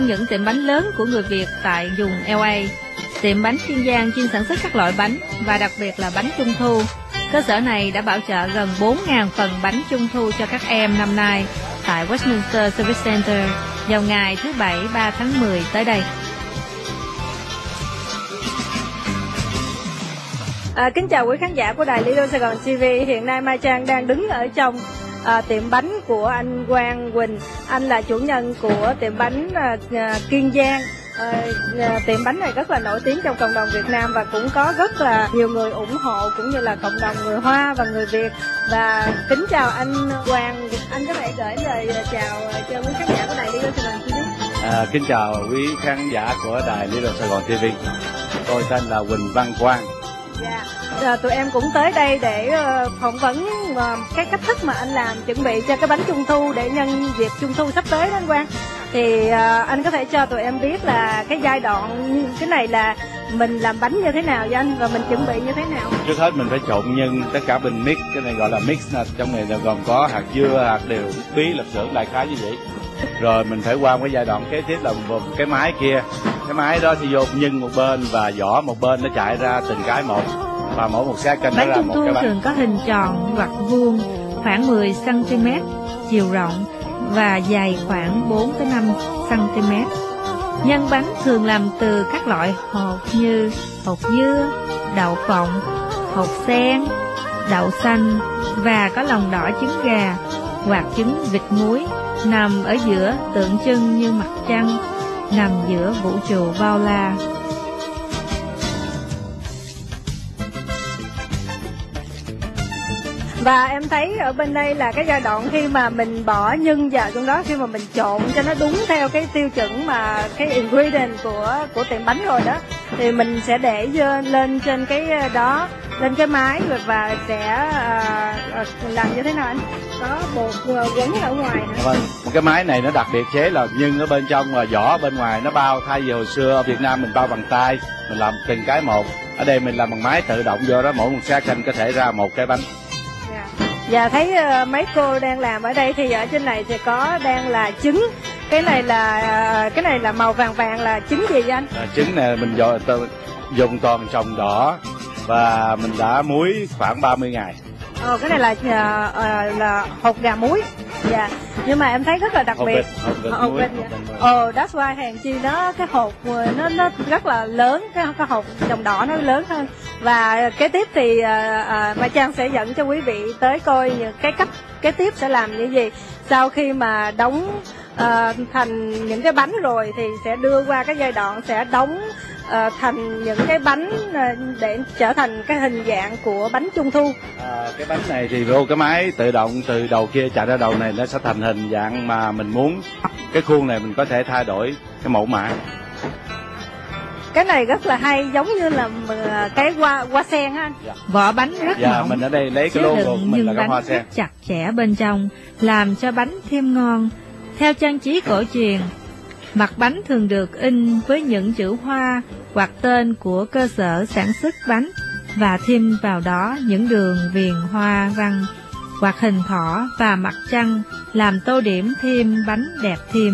Những tiệm bánh lớn của người Việt tại vùng LA. Tiệm bánh Kiên Giang chuyên sản xuất các loại bánh và đặc biệt là bánh Trung thu. Cơ sở này đã bảo trợ gần 4.000 phần bánh Trung thu cho các em năm nay tại Westminster Service Center vào ngày thứ Bảy 3 tháng 10 tới đây. Kính chào quý khán giả của đài Lido Sài Gòn TV. Hiện nay Mai Trang đang đứng ở trong tiệm bánh của anh Quang Quỳnh. Anh là chủ nhân của tiệm bánh Kiên Giang. Tiệm bánh này rất là nổi tiếng trong cộng đồng Việt Nam và cũng có rất là nhiều người ủng hộ, cũng như là cộng đồng người Hoa và người Việt. Và kính chào anh Quang, anh có thể gửi lời chào cho quý khán giả của đài Lido Sài Gòn TV. Kính chào quý khán giả của đài Lido Sài Gòn TV. Tôi tên là Quỳnh Văn Quang. Tụi em cũng tới đây để phỏng vấn cái cách thức mà anh làm chuẩn bị cho cái bánh Trung thu để nhân dịp Trung thu sắp tới đó anh Quang. Thì anh có thể cho tụi em biết là cái giai đoạn cái này là mình làm bánh như thế nào với anh, và mình chuẩn bị như thế nào? Trước hết mình phải trộn nhân tất cả bình mix, cái này gọi là mix, trong này là gồm có hạt dưa, hạt điều, bí, lạp xưởng, đại khái như vậy. Rồi mình phải qua một cái giai đoạn kế tiếp là một cái máy kia. Cái máy đó thì vô nhân một bên và vỏ một bên, nó chạy ra từng cái một, và mỗi một xe canh nó ra một cái bánh. Bánh Trung thu thường có hình tròn hoặc vuông, khoảng 10 cm chiều rộng và dài khoảng 4 tới 5 cm. Nhân bánh thường làm từ các loại hột như hột dưa, đậu phộng, hột sen, đậu xanh và có lòng đỏ trứng gà hoặc trứng vịt muối, nằm ở giữa tượng trưng như mặt trăng nằm giữa vũ trụ bao la. Và em thấy ở bên đây là cái giai đoạn khi mà mình bỏ nhân vào trong đó, khi mà mình trộn cho nó đúng theo cái tiêu chuẩn mà cái ingredient của tiệm bánh rồi đó, thì mình sẽ để lên trên cái đó, lên cái máy rồi, và sẽ làm như thế nào anh? Có bột quấn ở ngoài nữa. Vâng, một cái máy này nó đặc biệt chế là nhân ở bên trong và vỏ bên ngoài nó bao, thay vì hồi xưa ở Việt Nam mình bao bằng tay, mình làm từng cái một. Ở đây mình làm bằng máy tự động vô đó, mỗi một xe canh có thể ra một cái bánh. Và thấy mấy cô đang làm ở đây thì ở trên này thì có đang là trứng. Cái này là màu vàng vàng là trứng gì vậy anh? Trứng này mình dùng toàn trồng đỏ và mình đã muối khoảng 30 ngày. Cái này là hột gà muối. Dạ. Nhưng mà em thấy rất là đặc biệt. Hột vịt. That's why hàng chi nó cái hột nó rất là lớn, cái hột trồng đỏ nó lớn hơn. Và kế tiếp thì Mai Trang sẽ dẫn cho quý vị tới coi cái cách kế tiếp sẽ làm như gì. Sau khi mà đóng thành những cái bánh rồi thì sẽ đưa qua cái giai đoạn sẽ đóng thành những cái bánh để trở thành cái hình dạng của bánh Trung thu. Cái bánh này thì vô cái máy tự động từ đầu kia chạy ra đầu này, nó sẽ thành hình dạng mà mình muốn. Cái khuôn này mình có thể thay đổi cái mẫu mã. Cái này rất là hay, giống như là cái hoa sen á anh. Vỏ bánh rất mỏng. Mình ở đây lấy cái logo mình là cái hoa sen. Chặt chẽ bên trong làm cho bánh thêm ngon. Theo trang trí cổ truyền, mặt bánh thường được in với những chữ hoa hoặc tên của cơ sở sản xuất bánh, và thêm vào đó những đường viền hoa văn hoặc hình thỏ và mặt trăng làm tô điểm thêm bánh đẹp thêm.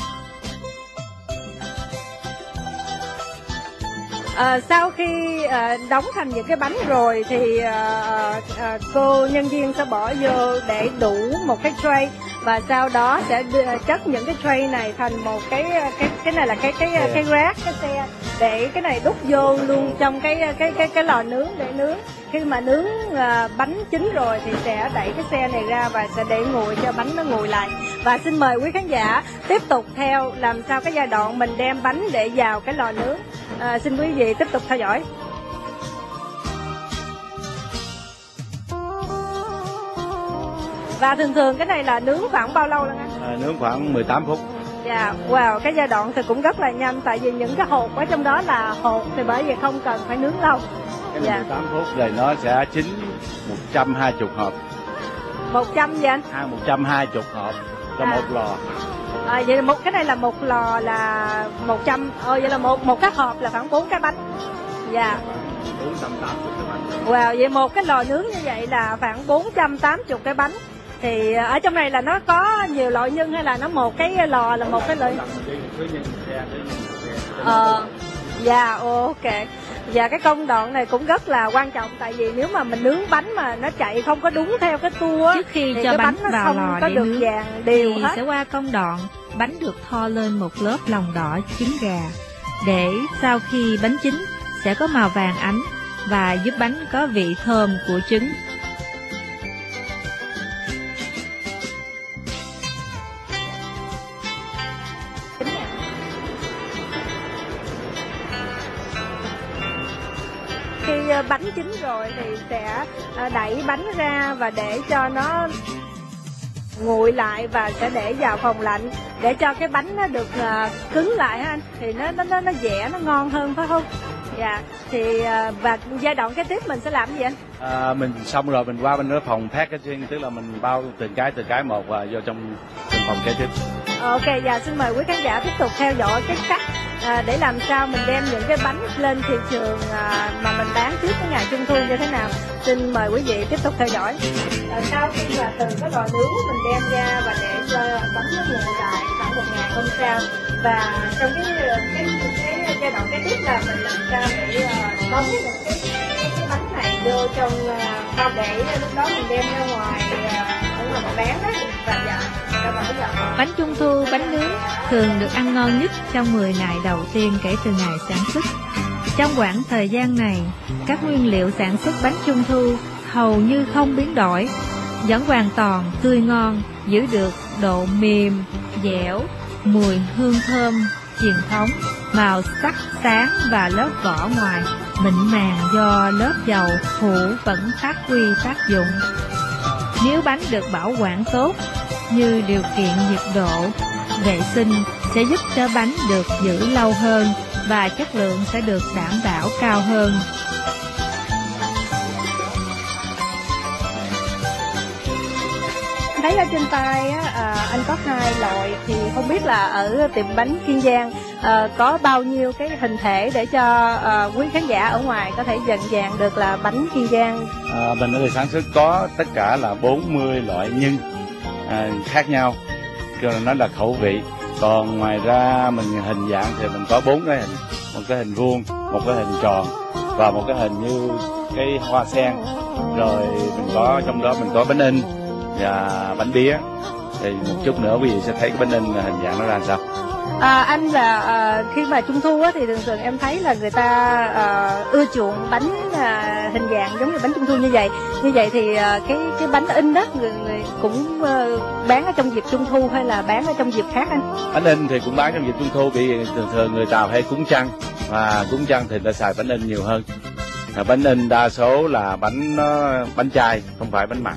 Sau khi đóng thành những cái bánh rồi thì cô nhân viên sẽ bỏ vô để đủ một cái tray, và sau đó sẽ chất những cái tray này thành một cái này là cái rác, cái xe, để cái này đút vô luôn trong cái lò nướng để nướng. Khi mà nướng bánh chín rồi thì sẽ đẩy cái xe này ra và sẽ để nguội cho bánh nó nguội lại. Và xin mời quý khán giả tiếp tục theo làm sao cái giai đoạn mình đem bánh để vào cái lò nướng. Xin quý vị tiếp tục theo dõi. Và thường cái này là nướng khoảng bao lâu lần anh? Nướng khoảng 18 phút. Dạ, wow, cái giai đoạn thì cũng rất là nhanh, tại vì những cái hột ở trong đó là hột thì bởi vì không cần phải nướng lâu. Cái này 18 phút rồi nó sẽ chín 120 hộp. 100 gì anh? 120 hộp cho một lò. Vậy là cái này là một lò là 100, vậy là một cái hộp là khoảng 4 cái bánh. Dạ. 480 cái bánh. Wow, vậy một cái lò nướng như vậy là khoảng 480 cái bánh. Thì ở trong này là nó có nhiều loại nhân hay là nó một cái lò là một cái loại? Dạ, ok. Và cái công đoạn này cũng rất là quan trọng, tại vì nếu mà mình nướng bánh mà nó chạy không có đúng theo cái tua Trước khi thì cho cái bánh nó vào không lò có để được nướng vàng đều thì hết. sẽ qua công đoạn bánh được thoa lên một lớp lòng đỏ trứng gà, để sau khi bánh chín sẽ có màu vàng ánh và giúp bánh có vị thơm của trứng. Khi bánh chín rồi thì sẽ đẩy bánh ra và để cho nó nguội lại, và sẽ để vào phòng lạnh để cho cái bánh nó được cứng lại ha anh, thì nó dẻ, nó ngon hơn phải không? Dạ. Thì và giai đoạn kế tiếp mình sẽ làm gì anh? Mình xong rồi mình qua bên cái phòng packaging, tức là mình bao từng cái một và vô trong phòng kế tiếp. Ok, và xin mời quý khán giả tiếp tục theo dõi cái cách để làm sao mình đem những cái bánh lên thị trường mà mình bán trước cái ngày Trung thu như thế nào. Xin mời quý vị tiếp tục theo dõi. Sau khi mà từ cái lò nướng mình đem ra và để cho bánh nó nguội lại khoảng 1 ngày hôm sau, và trong cái giai đoạn kế tiếp là mình làm sao để bóng những cái bánh này vô trong bao để, lúc đó mình đem ra ngoài ở ngoài mà bán đó, và dạ. Bánh Trung thu, bánh nướng thường được ăn ngon nhất trong 10 ngày đầu tiên kể từ ngày sản xuất. Trong khoảng thời gian này, các nguyên liệu sản xuất bánh Trung thu hầu như không biến đổi, vẫn hoàn toàn tươi ngon, giữ được độ mềm, dẻo, mùi hương thơm truyền thống, màu sắc sáng và lớp vỏ ngoài mịn màng do lớp dầu phủ vẫn phát huy tác dụng. Nếu bánh được bảo quản tốt như điều kiện nhiệt độ, vệ sinh sẽ giúp cho bánh được giữ lâu hơn và chất lượng sẽ được đảm bảo cao hơn. Thấy ở trên tay anh có 2 loại, thì không biết là ở tiệm bánh Kiên Giang có bao nhiêu cái hình thể để cho quý khán giả ở ngoài có thể dần dàng được là bánh Kiên Giang? Mình ở đây sản xuất có tất cả là 40 loại nhân khác nhau, nó là khẩu vị. Còn ngoài ra mình hình dạng thì mình có 4 cái hình, một cái hình vuông, một cái hình tròn và một cái hình như cái hoa sen. Rồi mình có trong đó mình có bánh in và bánh bía. Thì một chút nữa quý vị sẽ thấy cái bánh in là hình dạng nó ra sao. Anh là khi mà Trung thu á, thì thường thường em thấy là người ta ưa chuộng bánh hình dạng giống như bánh Trung thu như vậy. Như vậy thì cái bánh in đó người cũng bán ở trong dịp Trung thu hay là bán ở trong dịp khác anh? Bánh in thì cũng bán trong dịp Trung thu, vì thường thường người Tàu hay cúng trăng, và cúng trăng thì ta xài bánh in nhiều hơn. Bánh in đa số là bánh chay, không phải bánh mặn.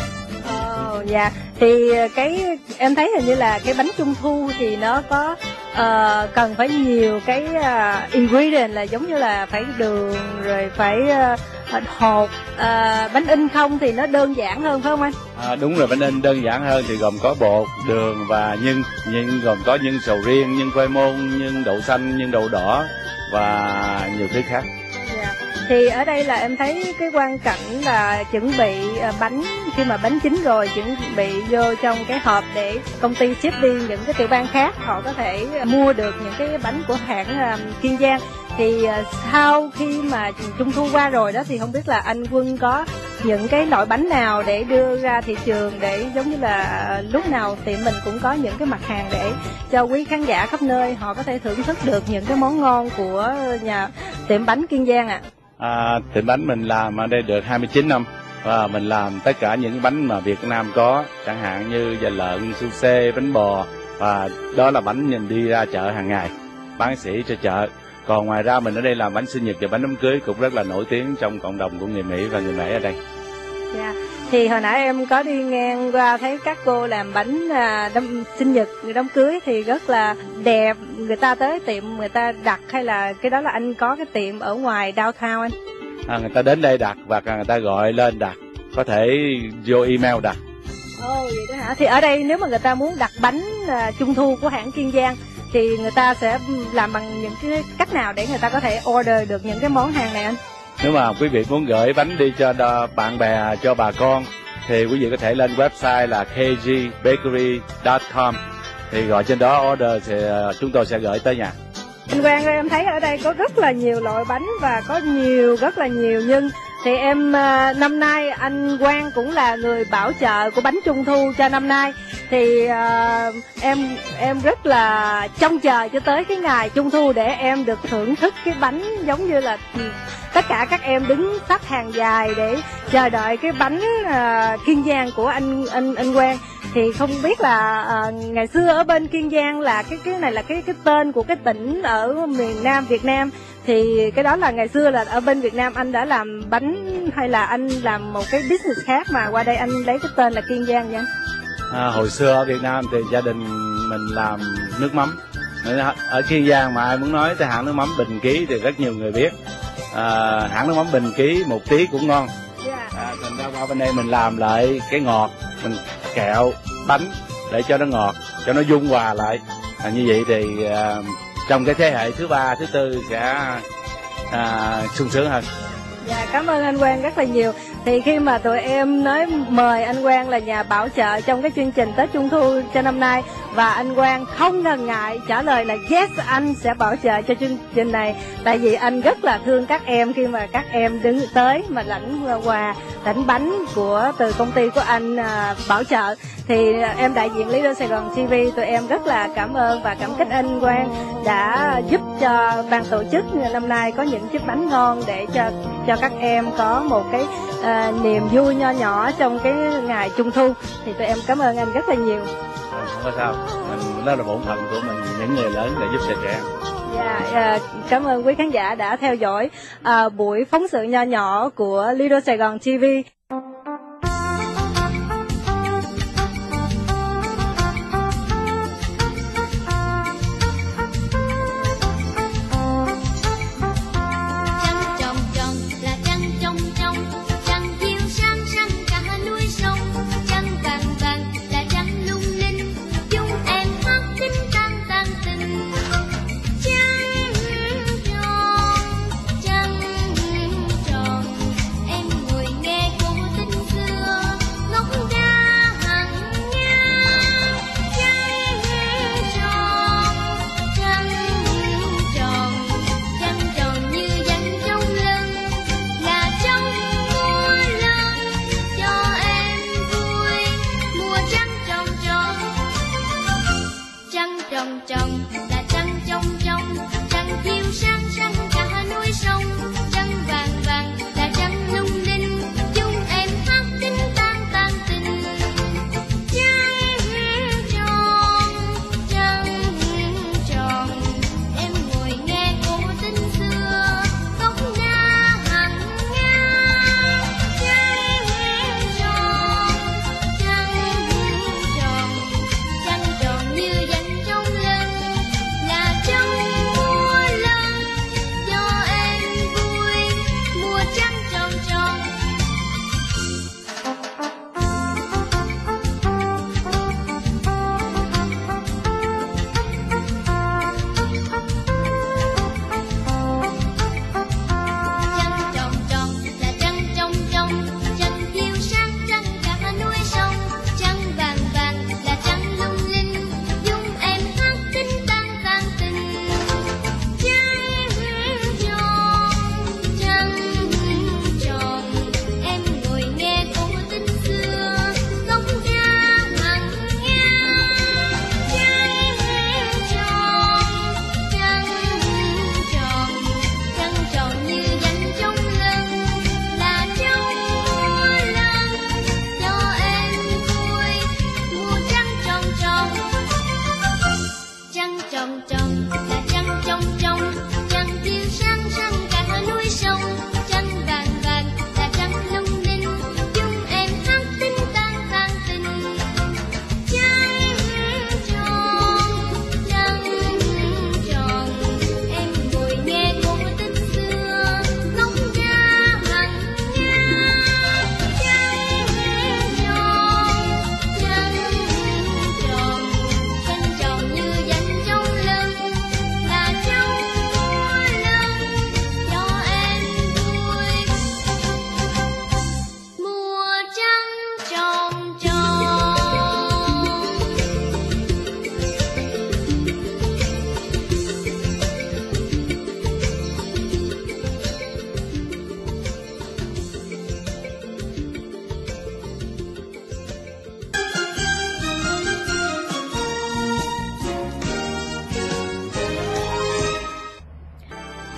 Dạ, thì em thấy hình như là cái bánh Trung thu thì nó có cần phải nhiều cái ingredient, là giống như là phải đường, rồi phải hột. Bánh in không thì nó đơn giản hơn phải không anh? Đúng rồi, bánh in đơn giản hơn thì gồm có bột, đường và nhân gồm có nhân sầu riêng, nhân khoai môn, nhân đậu xanh, nhân đậu đỏ và nhiều thứ khác. Yeah. Thì ở đây là em thấy cái quan cảnh là chuẩn bị bánh, khi mà bánh chín rồi chuẩn bị vô trong cái hộp để công ty ship đi những cái tiểu bang khác, họ có thể mua được những cái bánh của hãng Kiên Giang. Thì sau khi mà Trung thu qua rồi đó, thì không biết là anh Quân có những cái loại bánh nào để đưa ra thị trường, để giống như là lúc nào tiệm mình cũng có những cái mặt hàng để cho quý khán giả khắp nơi họ có thể thưởng thức được những cái món ngon của nhà tiệm bánh Kiên Giang ạ? Tiệm bánh mình làm ở đây được 29 năm và mình làm tất cả những bánh mà Việt Nam có, chẳng hạn như giò lợn, su xê, bánh bò, và đó là bánh mình đi ra chợ hàng ngày bán sỉ cho chợ. Còn ngoài ra mình ở đây làm bánh sinh nhật và bánh đám cưới cũng rất là nổi tiếng trong cộng đồng của người Mỹ và người Mễ ở đây. Yeah. Thì hồi nãy em có đi ngang qua thấy các cô làm bánh sinh nhật, đám cưới thì rất là đẹp. Người ta tới tiệm người ta đặt, hay là cái đó là anh có cái tiệm ở ngoài downtown anh? Người ta đến đây đặt và người ta gọi lên đặt, có thể vô email đặt. Vậy đó hả? Thì ở đây nếu mà người ta muốn đặt bánh Trung thu của hãng Kiên Giang thì người ta sẽ làm bằng những cái cách nào để người ta có thể order được những cái món hàng này anh? Nếu mà quý vị muốn gửi bánh đi cho bạn bè, cho bà con, thì quý vị có thể lên website là kgbakery.com thì gọi trên đó order thì chúng tôi sẽ gửi tới nhà. Anh Quang ơi, em thấy ở đây có rất là nhiều loại bánh và có rất là nhiều nhân. Thì em năm nay anh Quang cũng là người bảo trợ của bánh trung thu cho năm nay. Thì em rất là trông chờ cho tới cái ngày trung thu để em được thưởng thức cái bánh, giống như là tất cả các em đứng xếp hàng dài để chờ đợi cái bánh Kiên Giang của anh Quang. Thì không biết là ngày xưa ở bên Kiên Giang là cái này là cái tên của cái tỉnh ở miền Nam Việt Nam. Thì cái đó là ngày xưa là ở bên Việt Nam anh đã làm bánh hay là anh làm một cái business khác mà qua đây anh lấy cái tên là Kiên Giang vậy? Hồi xưa ở Việt Nam thì gia đình mình làm nước mắm. Ở Kiên Giang mà ai muốn nói tới hãng nước mắm Bình Ký thì rất nhiều người biết. Hãng nước mắm Bình Ký một tí cũng ngon. Thành ra qua bên đây mình làm lại cái ngọt, mình kẹo bánh để cho nó ngọt, cho nó dung hòa lại. Như vậy thì trong cái thế hệ thứ ba, thứ tư sẽ sung sướng hơn. Dạ, cảm ơn anh Quang rất là nhiều. Thì khi mà tụi em nói mời anh Quang là nhà bảo trợ trong cái chương trình Tết Trung Thu cho năm nay, và anh Quang không ngần ngại trả lời là yes, anh sẽ bảo trợ cho chương trình này. Tại vì anh rất là thương các em khi mà các em đứng tới mà lãnh quà, lãnh bánh từ công ty của anh bảo trợ. Thì em đại diện Leader Sài Gòn TV, tụi em rất là cảm ơn và cảm kích anh Quang đã giúp cho ban tổ chức năm nay có những chiếc bánh ngon để cho các em có một cái niềm vui nho nhỏ trong cái ngày Trung Thu. Thì tụi em cảm ơn anh rất là nhiều. Không có sao, đó là bổn phận của mình, những người lớn để giúp cho trẻ em. Dạ, cảm ơn quý khán giả đã theo dõi buổi phóng sự nho nhỏ của Leader Sài Gòn TV.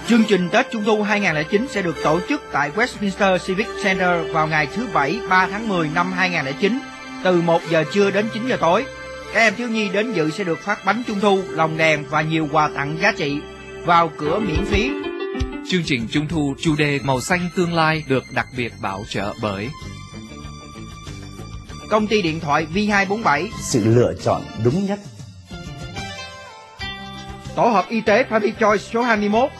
Chương trình Tết Trung thu 2009 sẽ được tổ chức tại Westminster Civic Center vào ngày thứ Bảy 3 tháng 10 năm 2009 từ 1 giờ trưa đến 9 giờ tối. Các em thiếu nhi đến dự sẽ được phát bánh trung thu, lồng đèn và nhiều quà tặng giá trị. Vào cửa miễn phí. Chương trình Trung thu chủ đề Màu xanh tương lai được đặc biệt bảo trợ bởi Công ty điện thoại V247, sự lựa chọn đúng nhất. Tổ hợp y tế Family Choice số 21,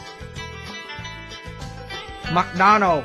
McDonald,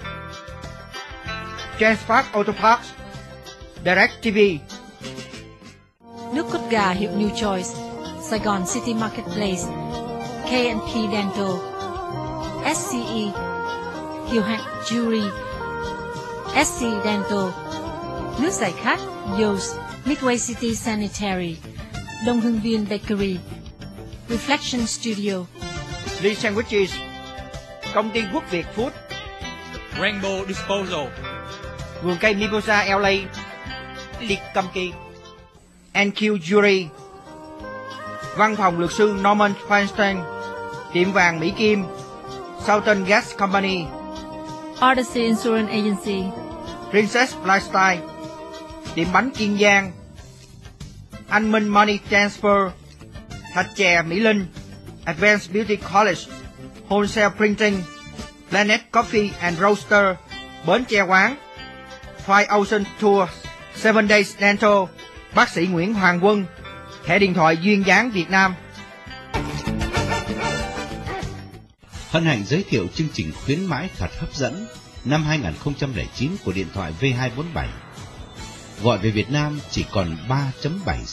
Transpark Auto Parts, Direct TV. Nước cốt gà hiệu New Choice, Sài Gòn City Marketplace, K&P Dental, SCE, Kiều Hạnh Jewelry, SC Dental, nước giải khát Yost, Midway City Sanitary, Đông Hưng Viên Bakery, Reflection Studio, Lee Sandwiches, Công ty Quốc Việt Food, Rainbow Disposal, Vườn cây Mimosa LA, Liệt Company, NQ Jewelry, Văn phòng luật sư Norman Feinstein, Tiệm vàng Mỹ Kim, Southern Gas Company, Odyssey Insurance Agency, Princess Lifestyle, Tiệm bánh Kiên Giang, Anh Minh Money Transfer, Thạch Chè Mỹ Linh, Advanced Beauty College, Wholesale Printing, Planet Coffee and Roaster, Bến Tre Quán, Five Ocean Tour, 7 Days Dental, bác sĩ Nguyễn Hoàng Quân, thẻ điện thoại duyên dáng Việt Nam. Hân hạnh giới thiệu chương trình khuyến mãi thật hấp dẫn năm 2009 của điện thoại V247. Gọi về Việt Nam chỉ còn 3.7